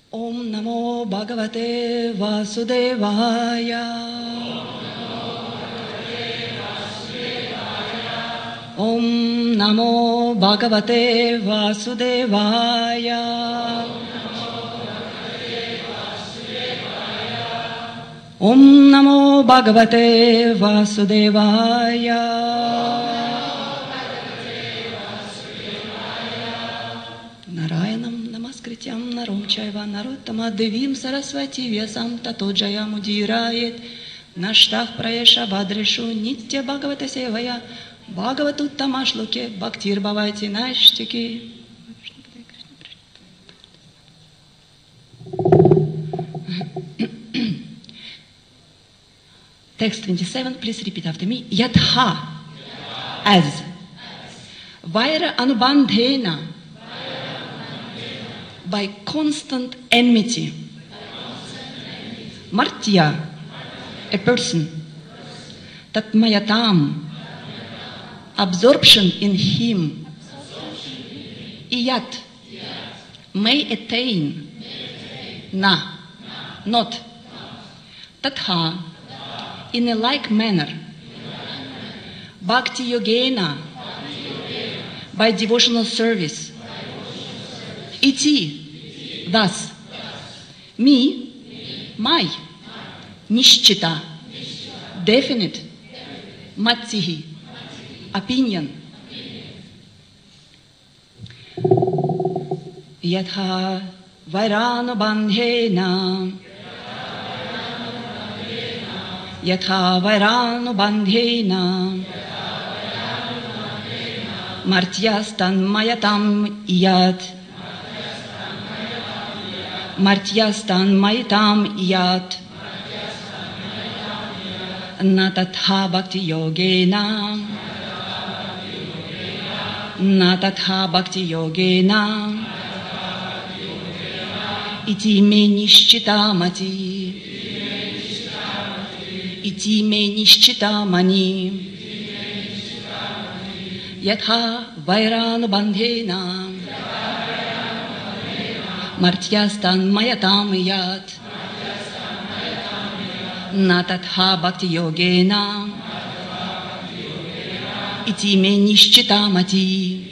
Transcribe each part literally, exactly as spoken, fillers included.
Om Namo Bhagavate Vasudevaya. Om Namo Bhagavate Vasudevaya. Om Namo Bhagavate Vasudevaya. Narayanam Namaskrityam Narom Chaiva Narottama Devim Sarasvati Vyasam Tato Jayam Udirayet Nashtah Praesha Bhadreshu Nitya Bhagavata Sevaya Bhagavatuttama Shloke Bhaktir Bhavati Nashtiki. Text twenty-seven, please repeat after me. Yatha, as. Vaira anubandhena, by constant enmity. Martya, a person. Tatmayatam, absorption in him. Iyat, may attain. Na, not. Tatha, in a like manner. Bhakti yogena, by devotional service. Iti, thus. Me, my. Nishchita, definite. Matsihi, opinion. Yatha vairano bandhena. Yatha vairano bandhena. Martyastan mayatam iyat. Martyastan mayatam iyat. Natatha bhakti yogena. Natatha bhakti yogena. Iti me nishchita mati. Iti me nishchita mani. Yatha vairano bandhena. Martyastan mayatam yat. Natatha bhakti yogena. Iti me nishchita mati.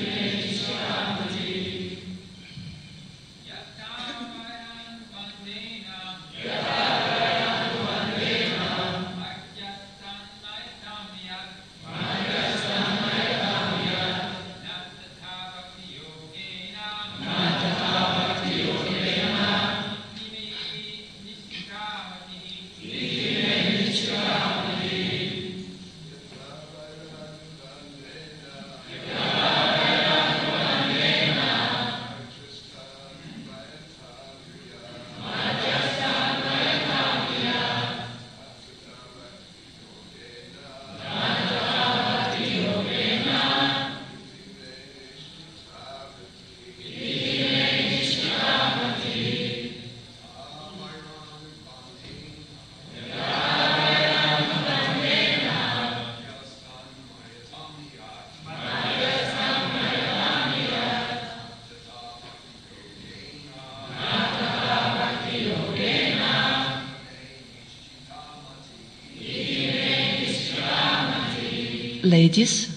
Ladies,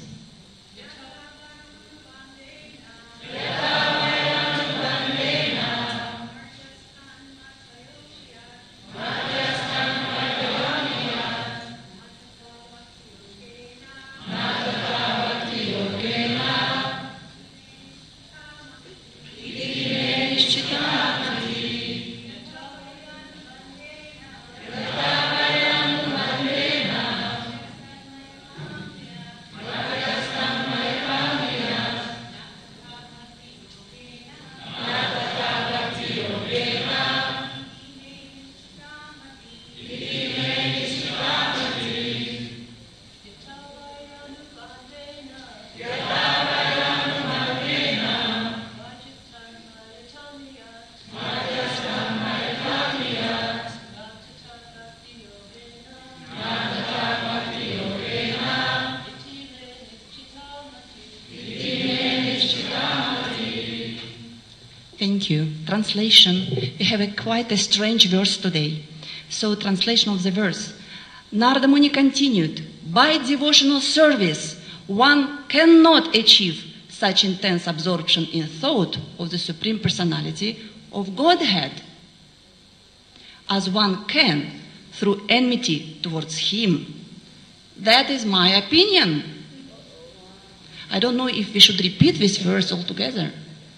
Thank you. Translation. We have a quite a strange verse today. So translation of the verse. Narada Muni continued, by devotional service, one cannot achieve such intense absorption in thought of the Supreme Personality of Godhead as one can through enmity towards Him. That is my opinion. I don't know if we should repeat this verse altogether.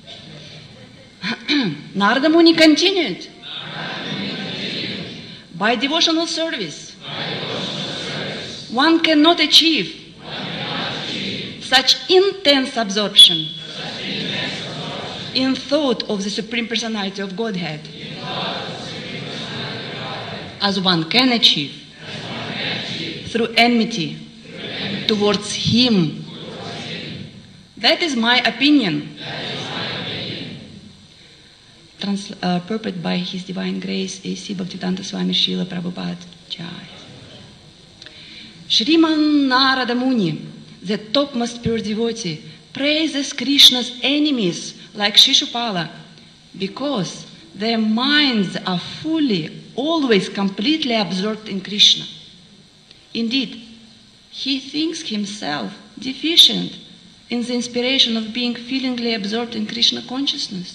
Narada Muni continued. By devotional service, By devotional service one, cannot achieve one cannot achieve such intense absorption, such intense absorption in thought of the Supreme Personality of Godhead, as one can achieve, one can achieve through enmity, through enmity towards, him. towards Him. That is my opinion. Trans, uh, purport by His Divine Grace A C Bhaktivedanta Swami Srila Prabhupada Jai. Shriman Narada Muni, the topmost pure devotee, praises Krishna's enemies like Shishupala because their minds are fully, always completely absorbed in Krishna. Indeed, he thinks himself deficient in the inspiration of being feelingly absorbed in Krishna consciousness.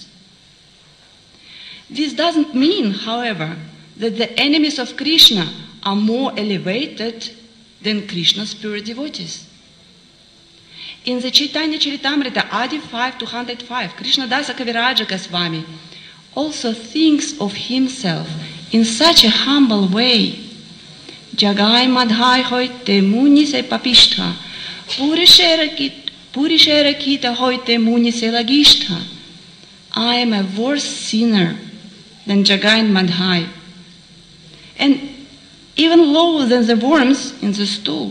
This doesn't mean, however, that the enemies of Krishna are more elevated than Krishna's pure devotees. In the Chaitanya Charitamrita, Adi five two oh five, Krishnadasa Kaviraja Goswami also thinks of himself in such a humble way. Jagai madhai hoite muni se papishtha, purishera kita hoite muni se lagishtha. I am a worse sinner than Jagai and Madhai, and even lower than the worms in the stool.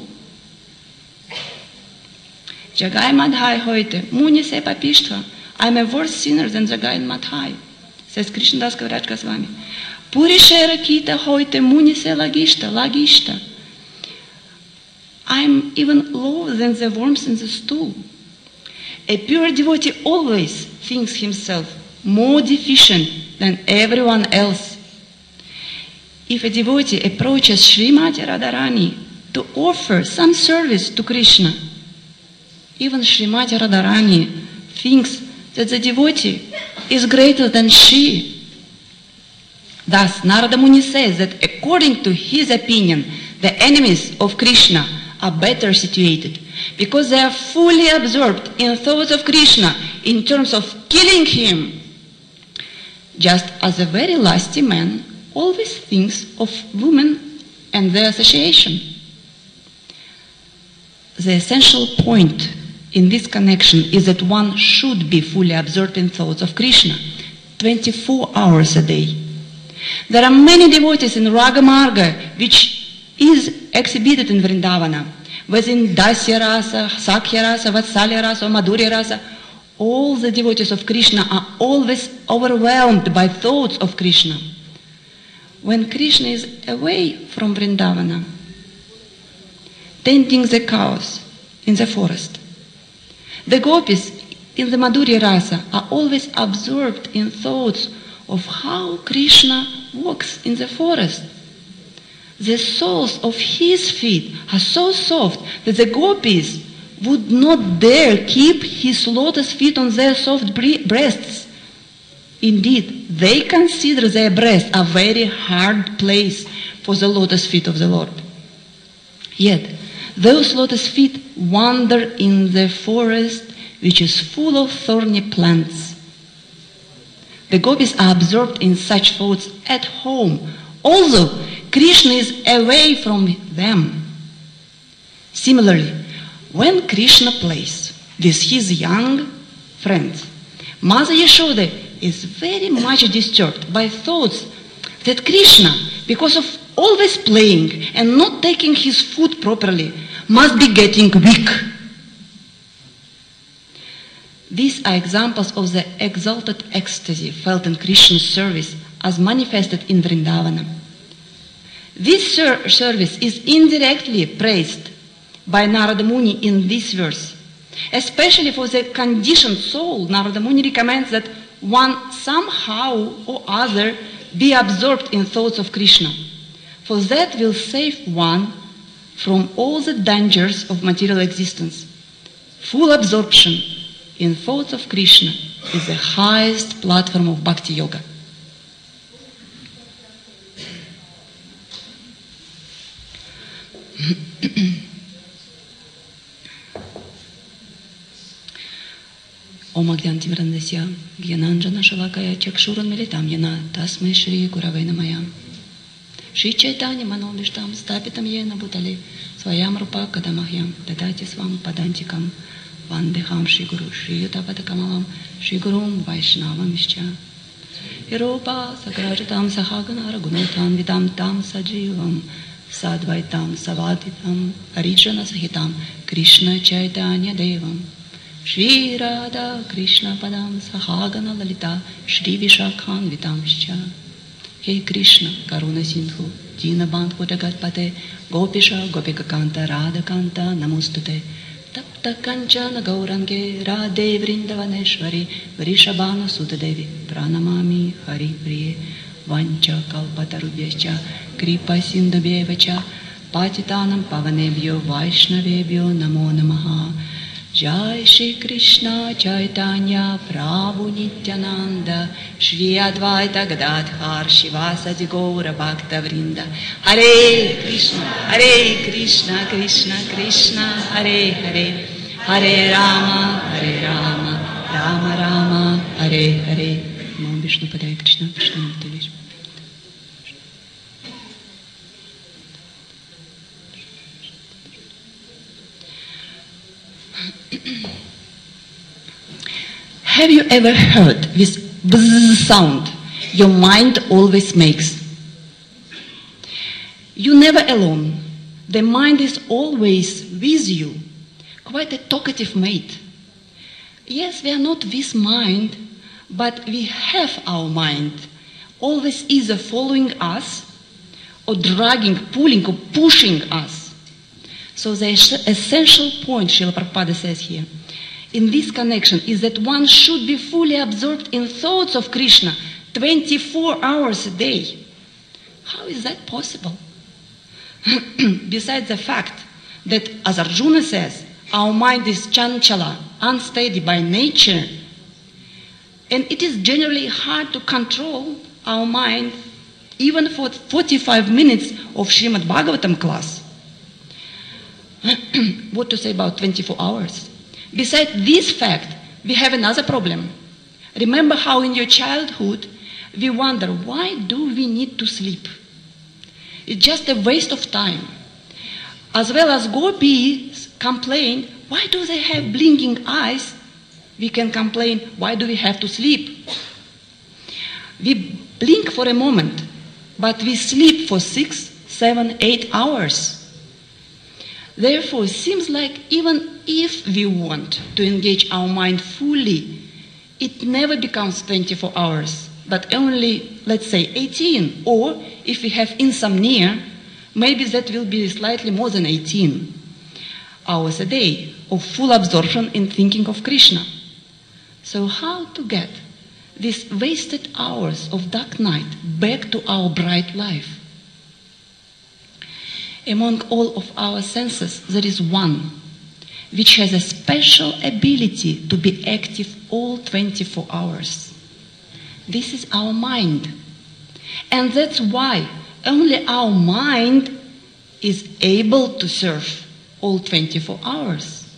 Jagai Madhai hoite, muni se papishtha. I am a worse sinner than Jagai and Madhai, says Krishnadas Kaviraj Goswami. Purishera kita hoite muni se lagishta, lagishta. I am even lower than the worms in the stool. A pure devotee always thinks himself more deficient than everyone else. If a devotee approaches Srimati Radharani to offer some service to Krishna, even Srimati Radharani thinks that the devotee is greater than she. Thus, Narada Muni says that according to his opinion, the enemies of Krishna are better situated because they are fully absorbed in thoughts of Krishna in terms of killing him. Just as a very lusty man always thinks of women and their association. The essential point in this connection is that one should be fully absorbed in thoughts of Krishna, twenty-four hours a day. There are many devotees in Raga Marga which is exhibited in Vrindavana, within Dasya Rasa, Sakya Rasa, Vatsalya Rasa, Madhurya Rasa. All the devotees of Krishna are always overwhelmed by thoughts of Krishna. When Krishna is away from Vrindavana, tending the cows in the forest, the gopis in the Madhurya Rasa are always absorbed in thoughts of how Krishna walks in the forest. The soles of his feet are so soft that the gopis would not dare keep his lotus feet on their soft breasts. Indeed, they consider their breasts a very hard place for the lotus feet of the Lord. Yet, those lotus feet wander in the forest which is full of thorny plants. The gopis are absorbed in such thoughts at home, although Krishna is away from them. Similarly, when Krishna plays with his young friends, Mother Yashoda is very much disturbed by thoughts that Krishna, because of always playing and not taking his food properly, must be getting weak. These are examples of the exalted ecstasy felt in Krishna's service as manifested in Vrindavana. This ser- service is indirectly praised by Narada Muni in this verse. Especially for the conditioned soul, Narada Muni recommends that one somehow or other be absorbed in thoughts of Krishna. For that will save one from all the dangers of material existence. Full absorption in thoughts of Krishna is the highest platform of Bhakti Yoga. Om Agyanti Vrandasya Gyananjana Shalakaya Chakshurun Militam Yana Tasmai Shri Gurave Namaya Shri Chaitanya Manobishtam Stapitam Yena Bhutale Swayam Rupa Kadamahyam Dadati Swam Padantikam Vandeham Shri Guru Shri Yutapadakamavam Shri Gurum Vaishnavam Ishcha Hiropa Sakrajatam Sahagana Ragunotam Vidam Tam Sajivam Sadvaitam Savaditam Harijana Sahitam Krishna Chaitanya Devam Shri Radha Krishna Padam Sahagana Lalita Shri Vishakhan Vitamscha He Krishna Karuna Sindhu Dina Bandhu Jagatpate Gopisha Gopika Kanta Radha Kanta Namostute Tapta Kanchana Gaurange Radhe Vrindavaneshwari Vrishabhana Sutadevi Pranamami Hari Priye Vancha Kalpatarubhyacha Kripa Sindhubhyevacha Patitanam Pavanebhyo Vaishnavebhyo Namo Namaha Jai Shri Krishna Chaitanya Prabhu Nityananda Shri Advaita Gadadhar Shivasadi Gaura Bhakta Vrinda Hare Krishna Hare Krishna Krishna Krishna Hare Hare Hare Rama Hare Rama Rama Rama Hare Hare Nam Vishnu Padaya Krishna Krishna Murti. Have you ever heard this buzz sound your mind always makes? You're never alone. The mind is always with you, quite a talkative mate. Yes, we are not this mind, but we have our mind, always either following us or dragging, pulling or pushing us. So the essential point, Srila Prabhupada says here, in this connection is that one should be fully absorbed in thoughts of Krishna twenty-four hours a day. How is that possible? Besides the fact that, as Arjuna says, our mind is chanchala, unsteady by nature, and it is generally hard to control our mind even for forty-five minutes of Srimad Bhagavatam class. What to say about twenty-four hours? Besides this fact, we have another problem. Remember how in your childhood we wonder, why do we need to sleep? It's just a waste of time. As well as gopis complain, why do they have blinking eyes? We can complain, why do we have to sleep? We blink for a moment, but we sleep for six, seven, eight hours. Therefore, it seems like even if we want to engage our mind fully, it never becomes twenty-four hours, but only, let's say, eighteen. Or, if we have insomnia, maybe that will be slightly more than eighteen hours a day of full absorption in thinking of Krishna. So how to get these wasted hours of dark night back to our bright life? Among all of our senses, there is one which has a special ability to be active all twenty-four hours. This is our mind. And that's why only our mind is able to serve all twenty-four hours.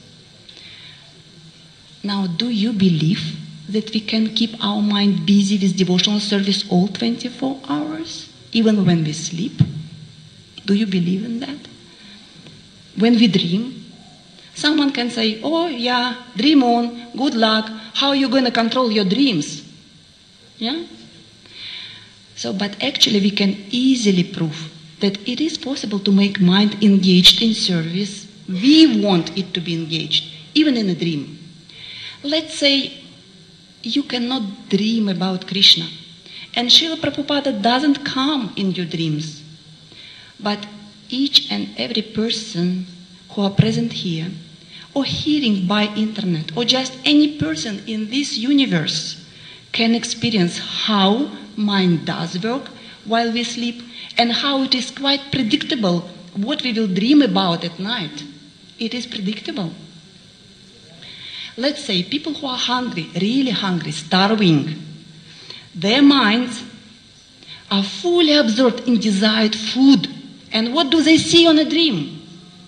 Now, do you believe that we can keep our mind busy with devotional service all twenty-four hours, even when we sleep? Do you believe in that? When we dream, someone can say, oh yeah, dream on, good luck, how are you going to control your dreams? Yeah? So, but actually we can easily prove that it is possible to make mind engaged in service. We want it to be engaged, even in a dream. Let's say you cannot dream about Krishna, and Srila Prabhupada doesn't come in your dreams. But each and every person who are present here, or hearing by internet, or just any person in this universe, can experience how mind does work while we sleep and how it is quite predictable what we will dream about at night. It is predictable. Let's say people who are hungry, really hungry, starving, their minds are fully absorbed in desired food. And what do they see on a dream?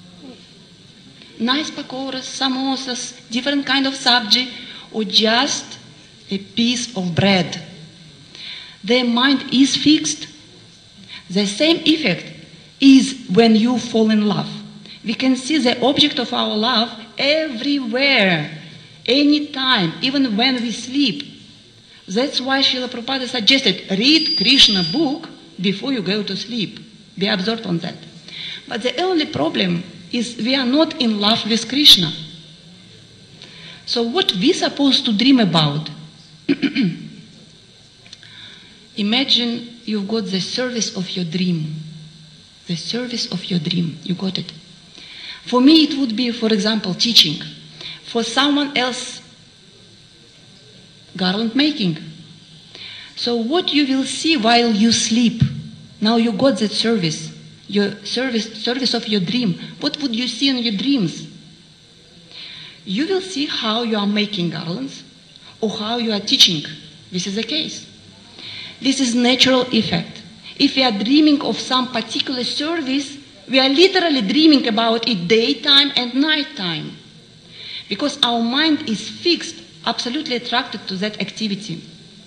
Nice pakoras, samosas, different kind of sabji, or just a piece of bread. Their mind is fixed. The same effect is when you fall in love. We can see the object of our love everywhere, anytime, even when we sleep. That's why Srila Prabhupada suggested, read Krishna book before you go to sleep. Be absorbed on that. But the only problem is we are not in love with Krishna. So what we supposed to dream about? Imagine you've got the service of your dream. The service of your dream. You got it. For me it would be, for example, teaching. For someone else, garland making. So what you will see while you sleep, now you got that service, your service, service of your dream. What would you see in your dreams? You will see how you are making garlands or how you are teaching. This is the case. This is natural effect. If we are dreaming of some particular service, we are literally dreaming about it daytime and nighttime. Because our mind is fixed, absolutely attracted to that activity.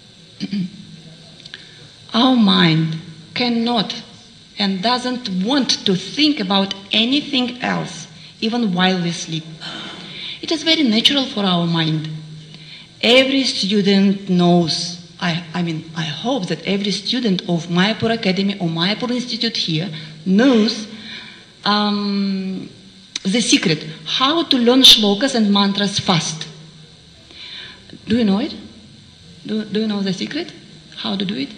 Our mind cannot and doesn't want to think about anything else, even while we sleep. It is very natural for our mind. Every student knows, I, I mean, I hope that every student of Mayapur Academy or Mayapur Institute here knows um, the secret, how to learn shlokas and mantras fast. Do you know it? Do, do you know the secret? How to do it?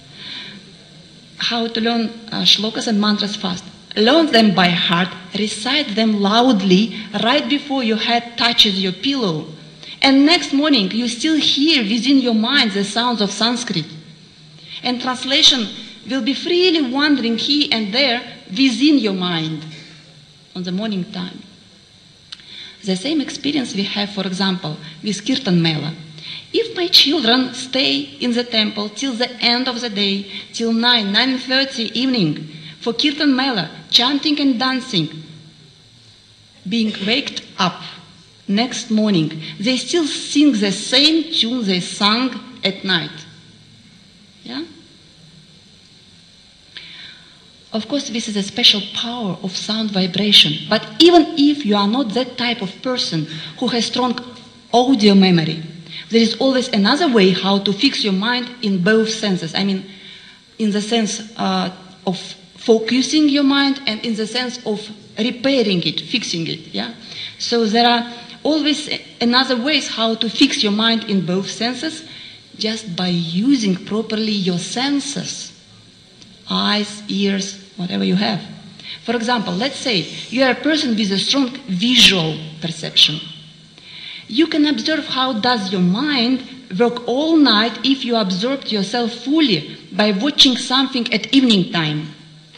How to learn uh, shlokas and mantras fast. Learn them by heart, recite them loudly right before your head touches your pillow. And next morning you still hear within your mind the sounds of Sanskrit. And translation will be freely wandering here and there within your mind on the morning time. The same experience we have, for example, with Kirtan Mela. If my children stay in the temple till the end of the day, till nine, nine thirty evening, for Kirtan Mela, chanting and dancing, being waked up next morning, they still sing the same tune they sang at night. Yeah? Of course, this is a special power of sound vibration. But even if you are not that type of person who has strong audio memory, there is always another way how to fix your mind in both senses. I mean, in the sense uh, of focusing your mind and in the sense of repairing it, fixing it. Yeah. So there are always another ways how to fix your mind in both senses, just by using properly your senses, eyes, ears, whatever you have. For example, let's say you are a person with a strong visual perception. You can observe how does your mind work all night if you absorbed yourself fully by watching something at evening time.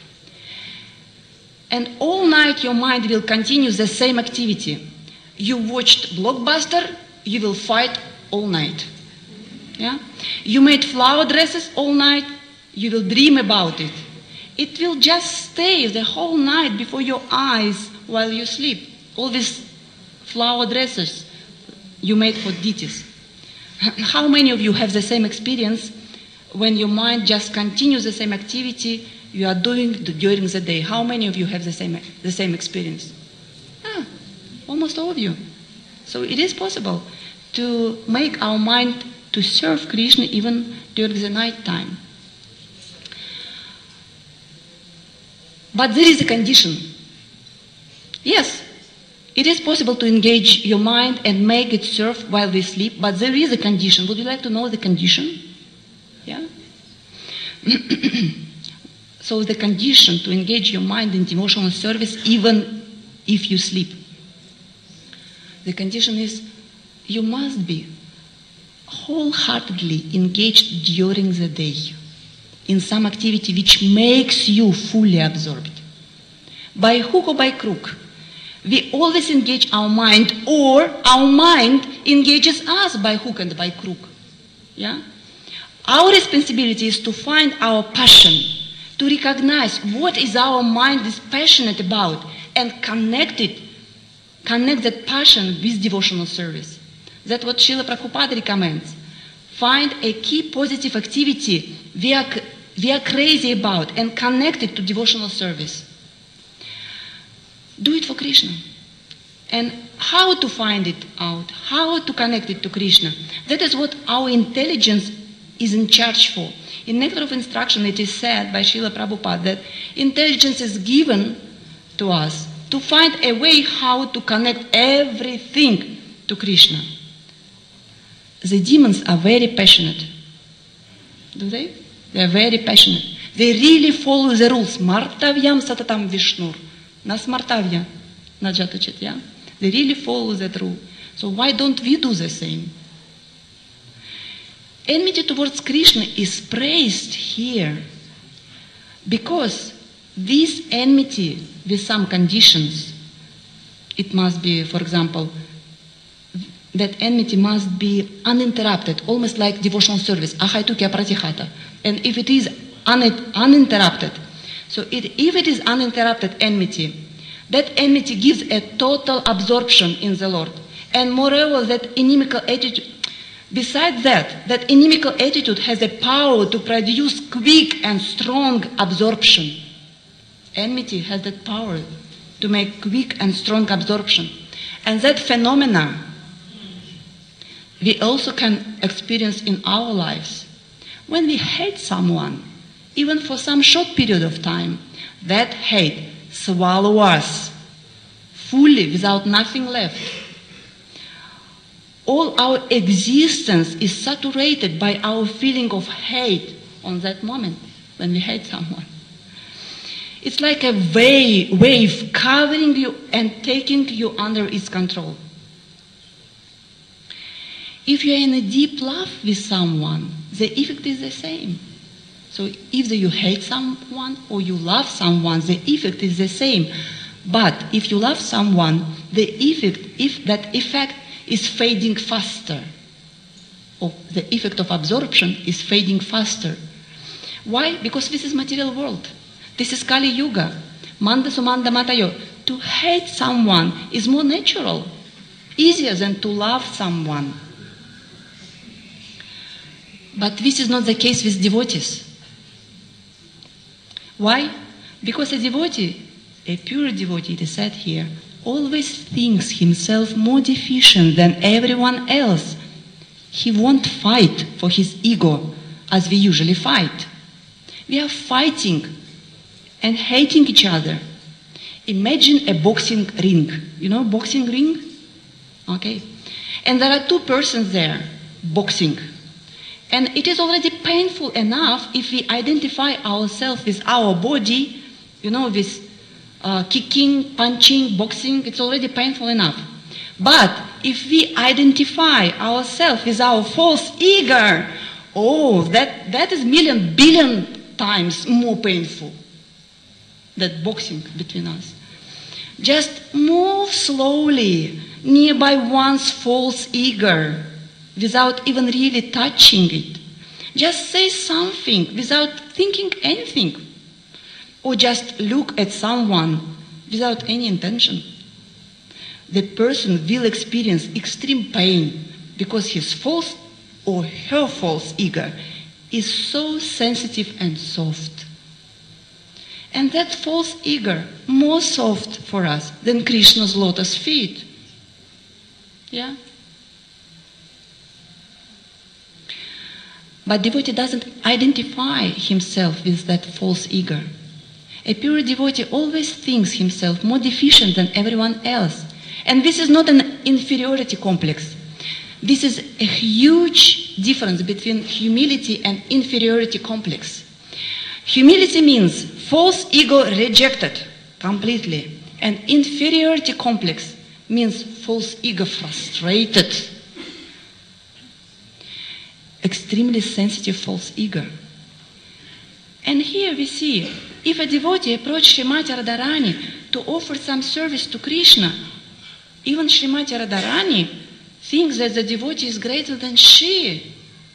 And all night your mind will continue the same activity. You watched Blockbuster, you will fight all night. Yeah? You made flower dresses all night, you will dream about it. It will just stay the whole night before your eyes while you sleep. All these flower dresses you made for deities. How many of you have the same experience when your mind just continues the same activity you are doing during the day? How many of you have the same, the same experience? Ah, almost all of you. So it is possible to make our mind to serve Krishna even during the night time. But there is a condition. Yes, it is possible to engage your mind and make it serve while we sleep, but there is a condition. Would you like to know the condition? Yeah? So the condition to engage your mind in devotional service even if you sleep. The condition is you must be wholeheartedly engaged during the day in some activity which makes you fully absorbed, by hook or by crook, we always engage our mind, or our mind engages us by hook and by crook. Yeah? Our responsibility is to find our passion, to recognize what is our mind is passionate about, and connect it, connect that passion with devotional service. That's what Srila Prabhupada recommends. Find a key positive activity we are, we are crazy about and connect it to devotional service. Do it for Krishna. And how to find it out, how to connect it to Krishna, that is what our intelligence is in charge for. In Nectar of Instruction it is said by Srila Prabhupada that intelligence is given to us to find a way how to connect everything to Krishna. The demons are very passionate. Do they? They are very passionate. They really follow the rules. Martavyam satatam vishnur. Na smartavya. Na jatachitya. They really follow that rule. So why don't we do the same? Enmity towards Krishna is praised here because this enmity with some conditions, it must be, for example, that enmity must be uninterrupted, almost like devotional service, ahaitukya pratihata. And if it is un- uninterrupted, so it, if it is uninterrupted enmity, that enmity gives a total absorption in the Lord. And moreover, that inimical attitude, besides that, that inimical attitude has a power to produce quick and strong absorption. Enmity has that power to make quick and strong absorption. And that phenomena we also can experience in our lives. When we hate someone, even for some short period of time, that hate swallows us fully without nothing left. All our existence is saturated by our feeling of hate on that moment when we hate someone. It's like a wave, wave covering you and taking you under its control. If you are in a deep love with someone, the effect is the same. So either you hate someone or you love someone, the effect is the same. But if you love someone, the effect, if that effect is fading faster, or the effect of absorption is fading faster. Why? Because this is material world. This is Kali Yuga. Manda sumanda matayo. To hate someone is more natural, easier than to love someone. But this is not the case with devotees. Why? Because a devotee, a pure devotee, it is said here, always thinks himself more deficient than everyone else. He won't fight for his ego as we usually fight. We are fighting and hating each other. Imagine a boxing ring. You know boxing ring? Okay. And there are two persons there boxing. And it is already painful enough if we identify ourselves with our body, you know, with uh, kicking, punching, boxing, it's already painful enough. But if we identify ourselves with our false ego, oh, that, that is million, billion times more painful, that boxing between us. Just move slowly nearby one's false ego, without even really touching it. Just say something without thinking anything. Or just look at someone without any intention. The person will experience extreme pain because his false or her false ego is so sensitive and soft. And that false ego more soft for us than Krishna's lotus feet. Yeah? But devotee doesn't identify himself with that false ego. A pure devotee always thinks himself more deficient than everyone else. And this is not an inferiority complex. This is a huge difference between humility and inferiority complex. Humility means false ego rejected completely. And inferiority complex means false ego frustrated. extremely sensitive false ego. And here we see, if a devotee approaches Srimati Radharani to offer some service to Krishna, even Srimati Radharani thinks that the devotee is greater than she.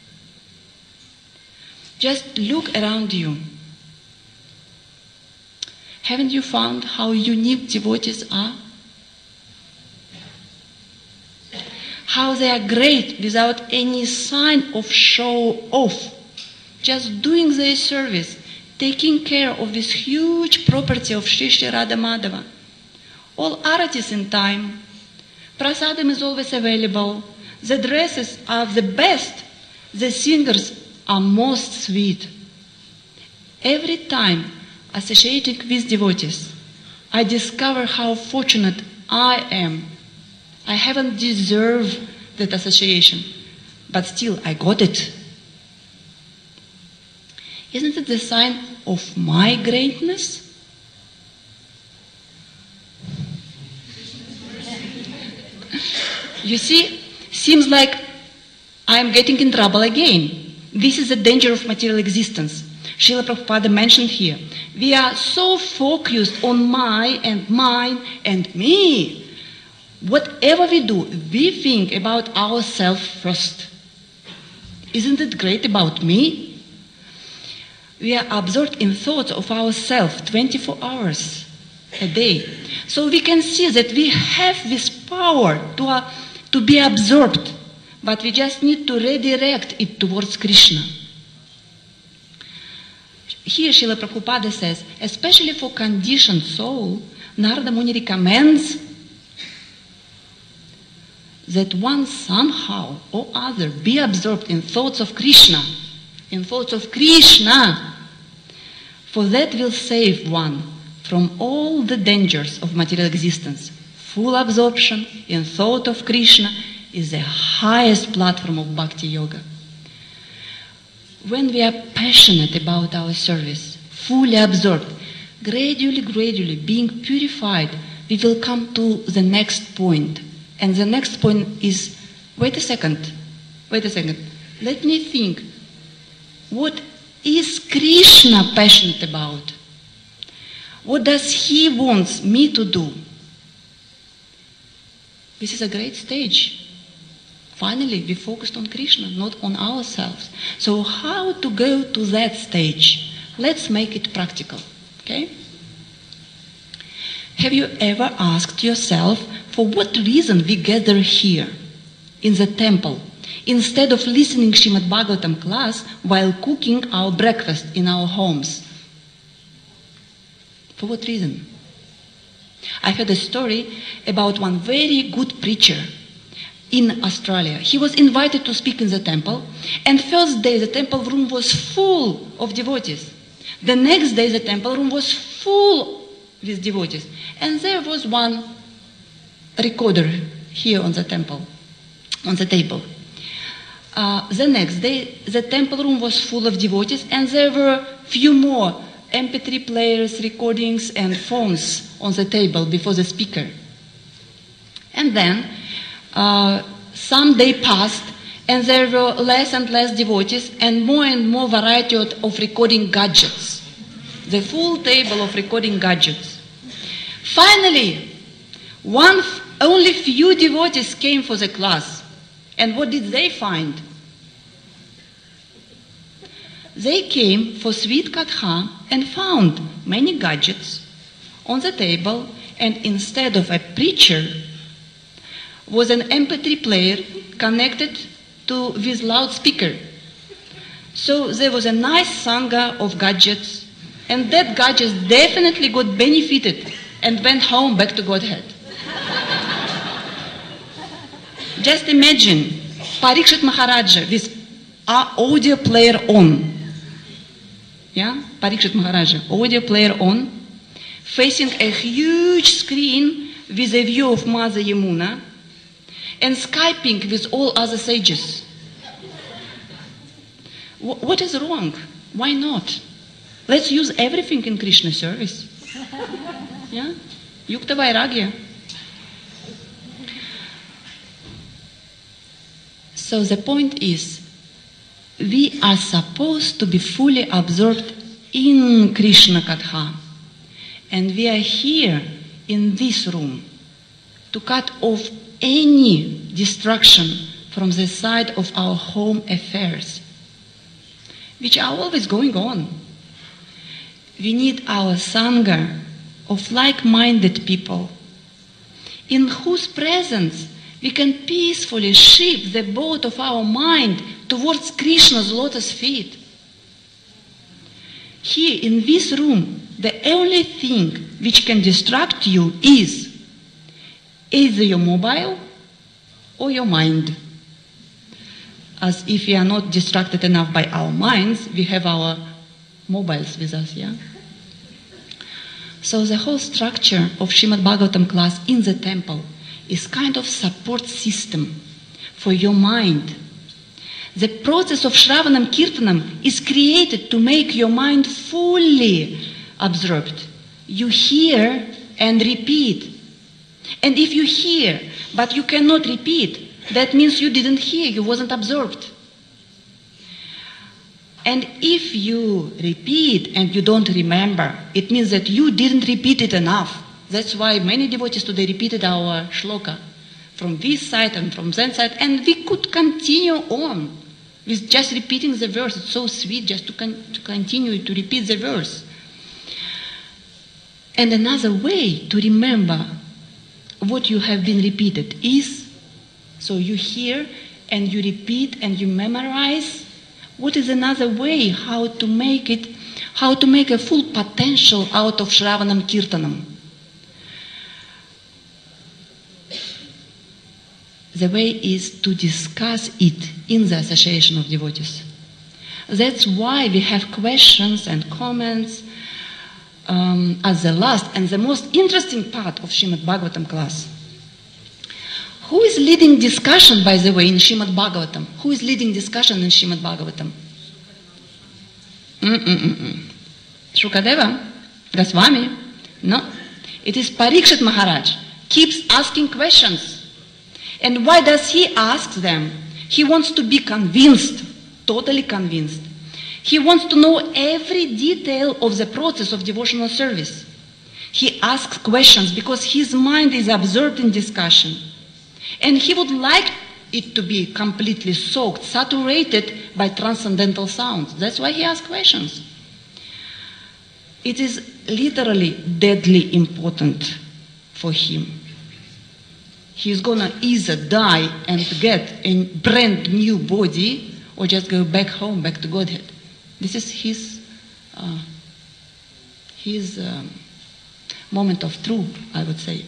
Just look around you. Haven't you found how unique devotees are? How they are great without any sign of show off. Just doing their service, taking care of this huge property of Shri Shri Radha Madhava. All aratis in time, prasadam is always available, the dresses are the best, the singers are most sweet. Every time associating with devotees, I discover how fortunate I am. I haven't deserved that association, but still I got it. Isn't it the sign of my greatness? You see, seems like I'm getting in trouble again. This is the danger of material existence. Srila Prabhupada mentioned here, we are so focused on my and mine and me. Whatever we do, we think about ourselves first. Isn't it great about me? We are absorbed in thoughts of ourselves twenty-four hours a day. So we can see that we have this power to, uh, to be absorbed, but we just need to redirect it towards Krishna. Here Srila Prabhupada says, especially for conditioned soul, Narada Muni recommends that one somehow or other be absorbed in thoughts of Krishna, in thoughts of Krishna, for that will save one from all the dangers of material existence. Full absorption in thought of Krishna is the highest platform of Bhakti Yoga. When we are passionate about our service, fully absorbed, gradually, gradually being purified, we will come to the next point. And the next point is, wait a second, wait a second, let me think, what is Krishna passionate about? What does he want me to do? This is a great stage. Finally, we focused on Krishna, not on ourselves. So how to go to that stage? Let's make it practical, okay? Have you ever asked yourself, for what reason we gather here, in the temple, instead of listening Srimad Bhagavatam class while cooking our breakfast in our homes? For what reason? I heard a story about one very good preacher in Australia. He was invited to speak in the temple, and first day the temple room was full of devotees. The next day the temple room was full with devotees. And there was one recorder here on the temple, on the table. Uh, the next day, the temple room was full of devotees, and there were few more M P three players, recordings, and phones on the table before the speaker. And then, uh, some day passed, and there were less and less devotees, and more and more variety of, of recording gadgets. The full table of recording gadgets. Finally, one only few devotees came for the class. And what did they find? They came for sweet katha and found many gadgets on the table, and instead of a preacher was an M P three player connected to with loudspeaker. So there was a nice sangha of gadgets, and that gadgets definitely got benefited and went home back to Godhead. Just imagine Parikshit Maharaja with our audio player on. Yeah, Parikshit Maharaja, audio player on, facing a huge screen with a view of Mother Yamuna, and Skyping with all other sages. W- what is wrong? Why not? Let's use everything in Krishna service. Yeah? Yukta Vairagya. So the point is, we are supposed to be fully absorbed in Krishna Katha. And we are here in this room to cut off any distraction from the side of our home affairs, which are always going on. We need our Sangha of like-minded people, in whose presence we can peacefully shift the boat of our mind towards Krishna's lotus feet. Here in this room, the only thing which can distract you is either your mobile or your mind. As if we are not distracted enough by our minds, we have our mobiles with us, yeah? So the whole structure of Srimad Bhagavatam class in the temple is kind of support system for your mind. The process of Shravanam Kirtanam is created to make your mind fully absorbed. You hear and repeat. And if you hear, but you cannot repeat, that means you didn't hear, you wasn't absorbed. And if you repeat and you don't remember, it means that you didn't repeat it enough. That's why many devotees today repeated our shloka from this side and from that side, and we could continue on with just repeating the verse. It's so sweet just to, con- to continue to repeat the verse. And another way to remember what you have been repeated is, so you hear and you repeat and you memorize. What is another way how to make it, how to make a full potential out of Shravanam Kirtanam? The way is to discuss it in the association of devotees. That's why we have questions and comments um, as the last and the most interesting part of Srimad Bhagavatam class. Who is leading discussion, by the way, in Srimad Bhagavatam? Who is leading discussion in Srimad Bhagavatam? Mm-mm-mm-mm. Shukadeva? Goswami? No. It is Parikshit Maharaj. Keeps asking questions. And why does he ask them? He wants to be convinced, totally convinced. He wants to know every detail of the process of devotional service. He asks questions because his mind is absorbed in discussion. And he would like it to be completely soaked, saturated by transcendental sounds. That's why he asks questions. It is literally deadly important for him. He's gonna either die and get a brand new body or just go back home, back to Godhead. This is his, uh, his um, moment of truth, I would say.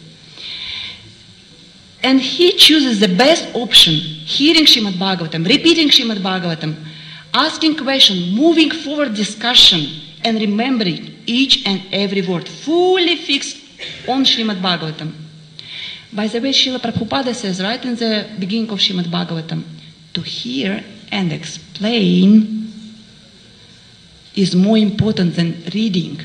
And he chooses the best option, hearing Srimad Bhagavatam, repeating Srimad Bhagavatam, asking questions, moving forward discussion, and remembering each and every word, fully fixed on Srimad Bhagavatam. By the way, Srila Prabhupada says right in the beginning of Srimad Bhagavatam, to hear and explain is more important than reading.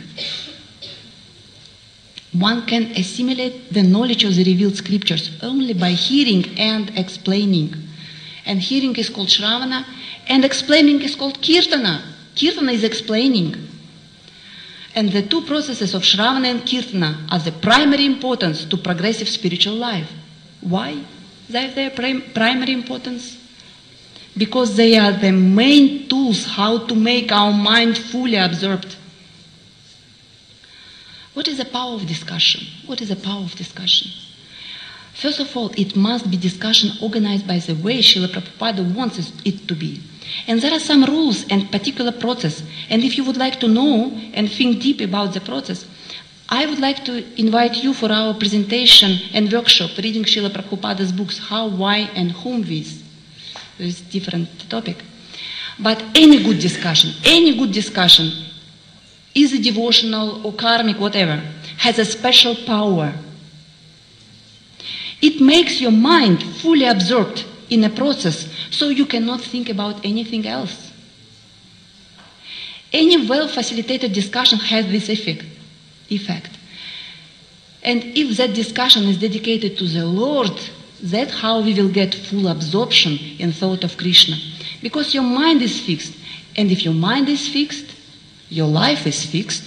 One can assimilate the knowledge of the revealed scriptures only by hearing and explaining. And hearing is called Shravana, and explaining is called Kirtana. Kirtana is explaining. And the two processes of Shravana and Kirtana are the primary importance to progressive spiritual life. Why? They have their prim- primary importance. Because they are the main tools how to make our mind fully absorbed. What is the power of discussion? What is the power of discussion? First of all, it must be discussion organized by the way Srila Prabhupada wants it to be. And there are some rules and particular process. And if you would like to know and think deep about the process, I would like to invite you for our presentation and workshop reading Srila Prabhupada's books, How, Why, and Whom With. It's a different topic. But any good discussion, any good discussion, is it devotional or karmic, whatever, has a special power. It makes your mind fully absorbed in a process, so you cannot think about anything else. Any well-facilitated discussion has this effect. effect. And if that discussion is dedicated to the Lord, that's how we will get full absorption in thought of Krishna. Because your mind is fixed. And if your mind is fixed, your life is fixed.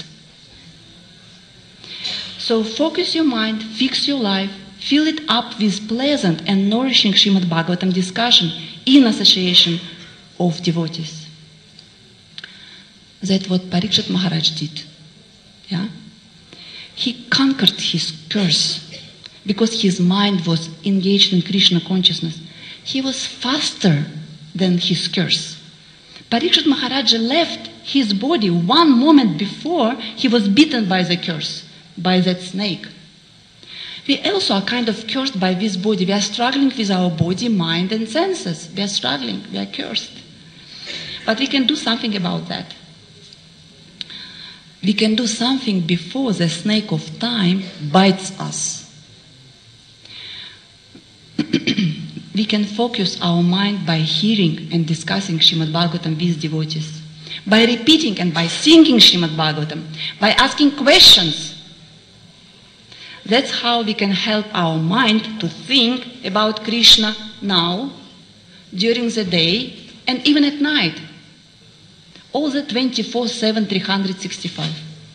So focus your mind, fix your life, fill it up with pleasant and nourishing Srimad Bhagavatam discussion in association of devotees. That's what Parikshit Maharaj did. Yeah? He conquered his curse because his mind was engaged in Krishna consciousness. He was faster than his curse. Parikshit Maharaj left his body one moment before he was bitten by the curse, by that snake. We also are kind of cursed by this body. We are struggling with our body, mind, and senses. We are struggling. We are cursed. But we can do something about that. We can do something before the snake of time bites us. We can focus our mind by hearing and discussing Srimad Bhagavatam with devotees, by repeating and by singing Srimad Bhagavatam, by asking questions. That's how we can help our mind to think about Krishna now, during the day, and even at night. All the twenty-four seven, three hundred sixty-five.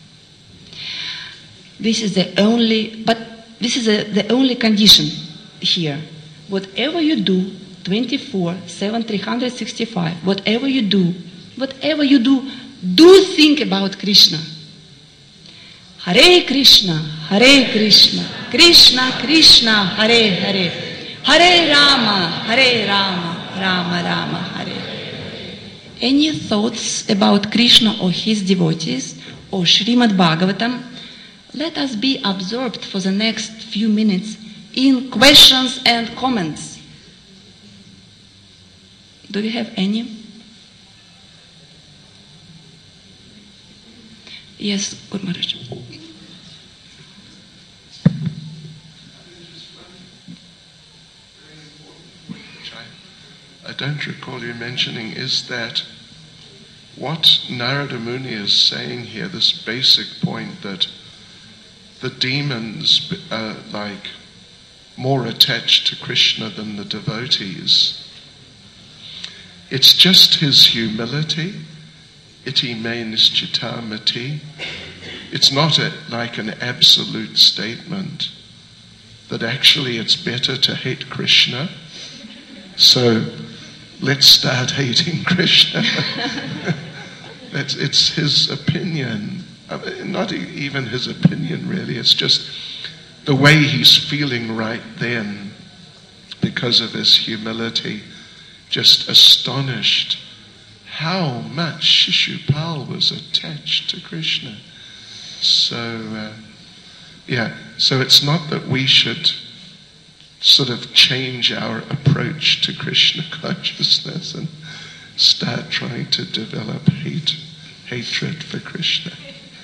This is the only, but this is a, the only condition here. Whatever you do, twenty-four seven, three hundred sixty-five, whatever you do, whatever you do, do think about Krishna. Hare Krishna, Hare Krishna, Krishna Krishna, Hare Hare, Hare Rama, Hare Rama, Rama Rama, Hare. Any thoughts about Krishna or his devotees or Srimad Bhagavatam, let us be absorbed for the next few minutes in questions and comments. Do we have any? Yes, Guru Maharaj. I don't recall you mentioning is that what Narada Muni is saying here, this basic point that the demons are like more attached to Krishna than the devotees. It's just his humility. Iti me nischittamati. It's not a, like an absolute statement that actually it's better to hate Krishna. So let's start hating Krishna. That's, it's his opinion. I mean, not even his opinion really. It's just the way he's feeling right then because of his humility. Just astonished how much Shishupal was attached to Krishna. So, uh, yeah, so it's not that we should sort of change our approach to Krishna consciousness and start trying to develop hate, hatred for Krishna.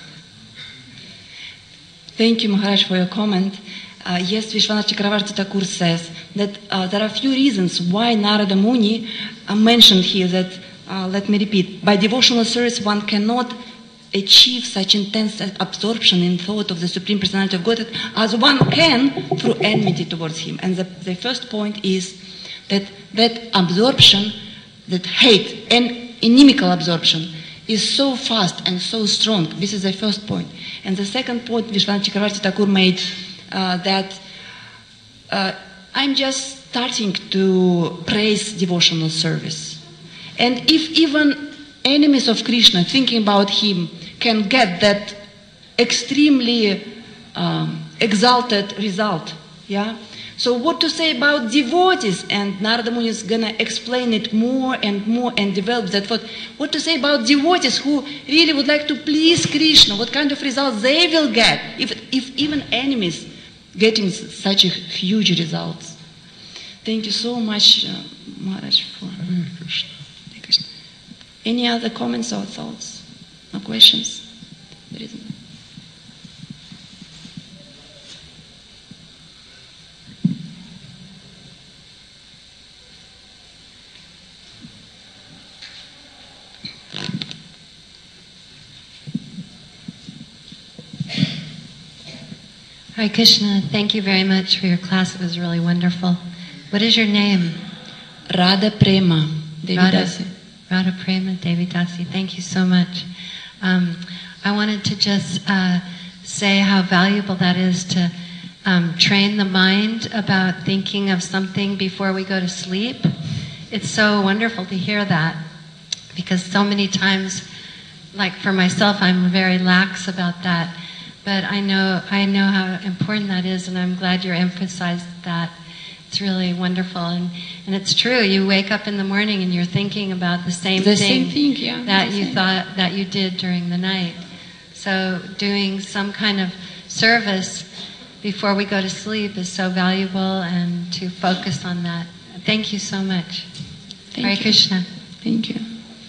Thank you, Maharaj, for your comment. Uh, yes, Vishwanath Chakravarti Thakur says that uh, there are a few reasons why Narada Muni uh, mentioned here that, uh, let me repeat, by devotional service one cannot achieve such intense absorption in thought of the Supreme Personality of Godhead as one can through enmity towards Him. And the, the first point is that that absorption, that hate and inimical absorption is so fast and so strong. This is the first point. And the second point Vishwanath Chakravarti Thakur made, uh, that uh, I'm just starting to praise devotional service. And if even enemies of Krishna thinking about Him can get that extremely um, exalted result, yeah? So what to say about devotees? And Narada Muni is going to explain it more and more and develop that thought. What to say about devotees who really would like to please Krishna? What kind of results they will get if, if even enemies getting such a huge results? Thank you so much, uh, Maharaj, for Hare Krishna. Hare Krishna. Any other comments or thoughts? No questions? There isn't. Hare Krishna, thank you very much for your class. It was really wonderful. What is your name? Radha Prema Devidasi. Radha Prema Devidasi, thank you so much. Um, I wanted to just uh, say how valuable that is to um, train the mind about thinking of something before we go to sleep. It's so wonderful to hear that, because so many times, like for myself, I'm very lax about that. But I know I know how important that is, and I'm glad you emphasized that. It's really wonderful, and, and it's true. You wake up in the morning and you're thinking about the same The thing, same thing, yeah, that the you same. thought that you did during the night. So doing some kind of service before we go to sleep is so valuable, and to focus on that. Thank you so much. Thank Hare you. Krishna. Thank you.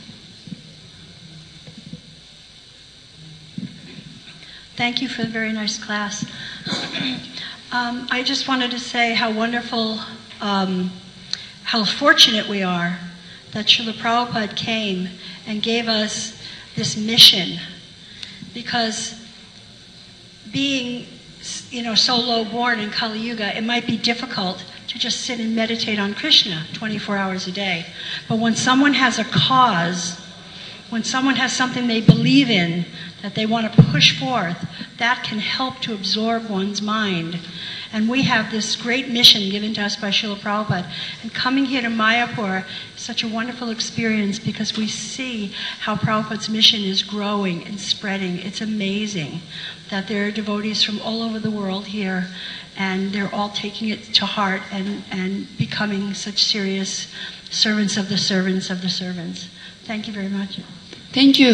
Thank you for the very nice class. um, I just wanted to say how wonderful, um, how fortunate we are that Srila Prabhupada came and gave us this mission, because being, you know, so low born in Kali Yuga, it might be difficult to just sit and meditate on Krishna twenty-four hours a day. But when someone has a cause, when someone has something they believe in, that they want to push forth, that can help to absorb one's mind. And we have this great mission given to us by Srila Prabhupada. And coming here to Mayapur is such a wonderful experience, because we see how Prabhupada's mission is growing and spreading. It's amazing that there are devotees from all over the world here, and they're all taking it to heart and, and becoming such serious servants of the servants of the servants. Thank you very much. Thank you.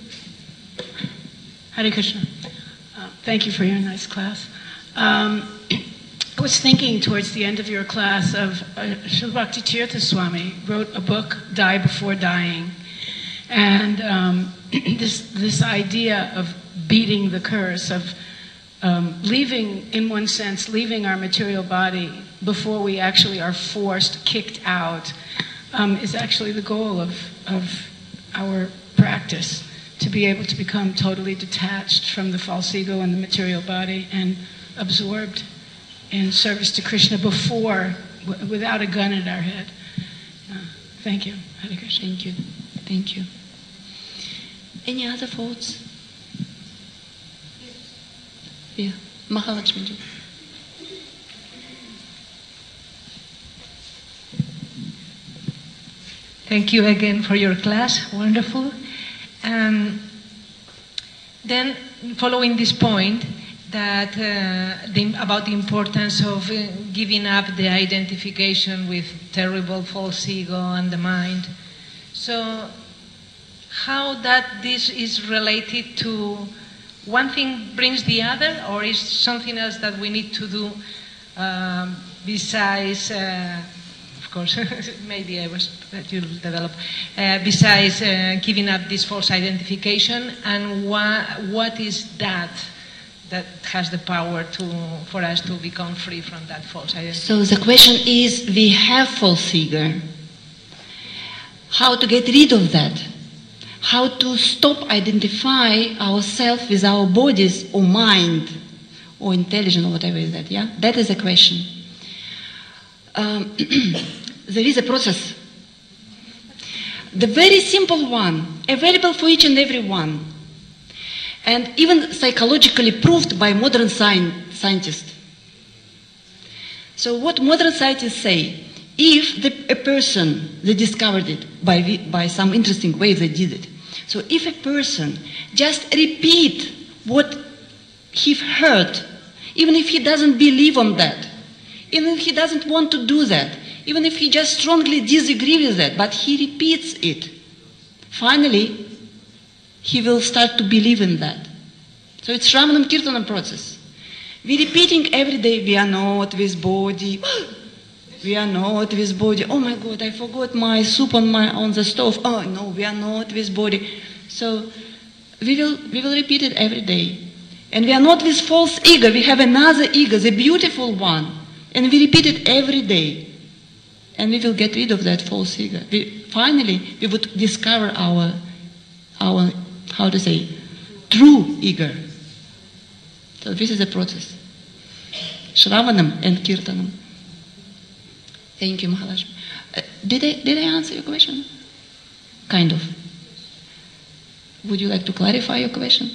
Hare Krishna. Uh, thank you for your nice class. Um, I was thinking towards the end of your class of uh, Srila Bhakti Tirtha Swami wrote a book, Die Before Dying. And um, this, this idea of beating the curse, of um, leaving, in one sense, leaving our material body before we actually are forced, kicked out, um, is actually the goal of, of our practice, to be able to become totally detached from the false ego and the material body and absorbed in service to Krishna before, w- without a gun at our head. Uh, thank you. Hare Krishna. Thank you. Thank you. Any other thoughts? Yeah. Mahalakshmi ji. Thank you again for your class. Wonderful. Um, then, following this point, that uh, the, about the importance of uh, giving up the identification with terrible false ego and the mind. So, how that this is related to one thing brings the other, or is something else that we need to do um, besides? Uh, Of course, maybe I was that you'll develop. Uh, besides uh, giving up this false identification, and wha- what is that that has the power to for us to become free from that false identification? So the question is, we have false ego. How to get rid of that? How to stop identify ourselves with our bodies or mind or intelligence or whatever is that, yeah? That is the question. Um, there is a process. The very simple one, available for each and every one, and even psychologically proved by modern science, scientists. So what modern scientists say, if the, a person, they discovered it by, by some interesting way, they did it. So if a person just repeat what he heard, even if he doesn't believe on that, even if he doesn't want to do that, even if he just strongly disagree with that, but he repeats it, finally, he will start to believe in that. So it's Shravanam Kirtanam process. We're repeating every day, we are not with body, we are not with body. Oh my God, I forgot my soup on my on the stove. Oh no, we are not with body. So we will we will repeat it every day. And we are not with false ego, we have another ego, the beautiful one. And we repeat it every day. And we will get rid of that false ego. We, finally, we would discover our, our, how to say, true ego. So this is a process. Shravanam and Kirtanam. Thank you, Mahalakshmi. Uh, Did I, did I answer your question? Kind of. Would you like to clarify your question?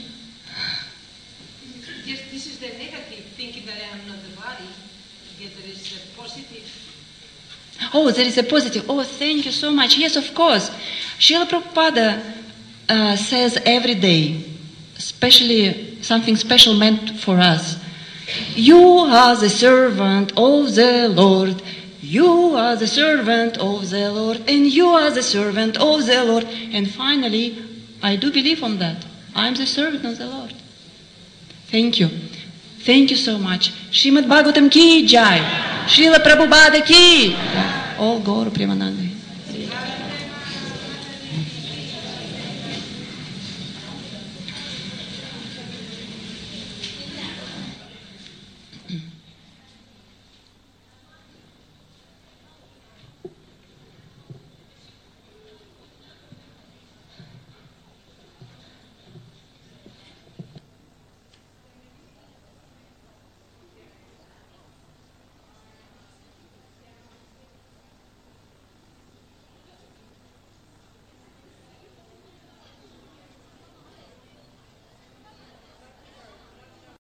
Yes, this is the negative, thinking that I am not the body, yet there is a positive. Oh, there is a positive. Oh, thank you so much. Yes, of course. Srila Prabhupada uh, says every day, especially something special meant for us. You are the servant of the Lord. You are the servant of the Lord. And you are the servant of the Lord. And finally, I do believe on that. I'm the servant of the Lord. Thank you. Thank you so much. Srimad Bhagavatam ki jai. Srila Prabhupada ki. All Gaura Premanandi.